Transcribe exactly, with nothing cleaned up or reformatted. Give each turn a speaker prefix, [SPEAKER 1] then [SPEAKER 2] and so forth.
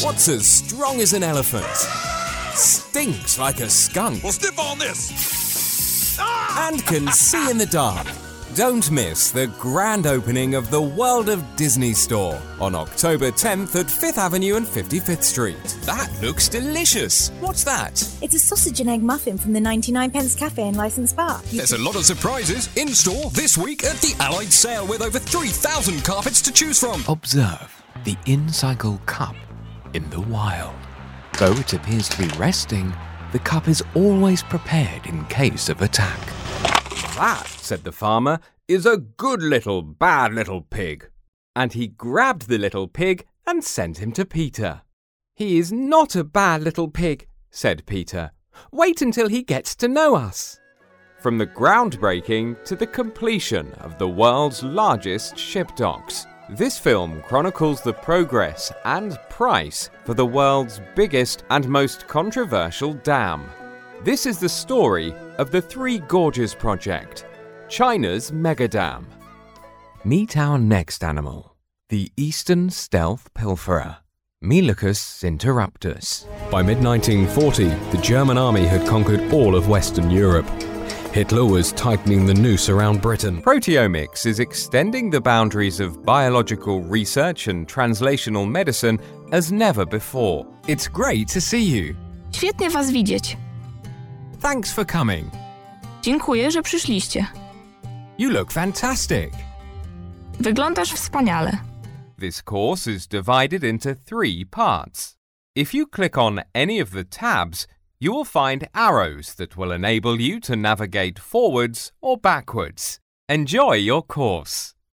[SPEAKER 1] What's as strong as an elephant? Stinks like a skunk.
[SPEAKER 2] Well, sniff on this! Ah!
[SPEAKER 1] And can see in the dark. Don't miss the grand opening of the World of Disney store on October tenth at fifth Avenue and fifty-fifth Street.
[SPEAKER 2] That looks delicious. What's that?
[SPEAKER 3] It's a sausage and egg muffin from the ninety-nine pence cafe in Licensed Bar.
[SPEAKER 2] There's a lot of surprises in store this week at the Allied sale with over three thousand carpets to choose from.
[SPEAKER 4] Observe the in-cycle cup in the wild. Though it appears to be resting, the cup is always prepared in case of attack.
[SPEAKER 1] That, said the farmer, is a good little bad little pig. And he grabbed the little pig and sent him to Peter. He is not a bad little pig, said Peter. Wait until he gets to know us. From the groundbreaking to the completion of the world's largest ship docks, this film chronicles the progress and price for the world's biggest and most controversial dam. This is the story of the Three Gorges Project, China's mega dam. Meet our next animal, the eastern stealth pilferer, Melucus interruptus. By mid nineteen forty, the German army had conquered all of Western Europe. Hitler was tightening the noose around Britain. Proteomics is extending the boundaries of biological research and translational medicine as never before. It's great to see you.
[SPEAKER 5] Świetnie was widzieć.
[SPEAKER 1] Thanks for coming.
[SPEAKER 5] Dziękuję, że przyszliście.
[SPEAKER 1] You look fantastic.
[SPEAKER 5] Wyglądasz wspaniale.
[SPEAKER 1] This course is divided into three parts. If you click on any of the tabs, you will find arrows that will enable you to navigate forwards or backwards. Enjoy your course.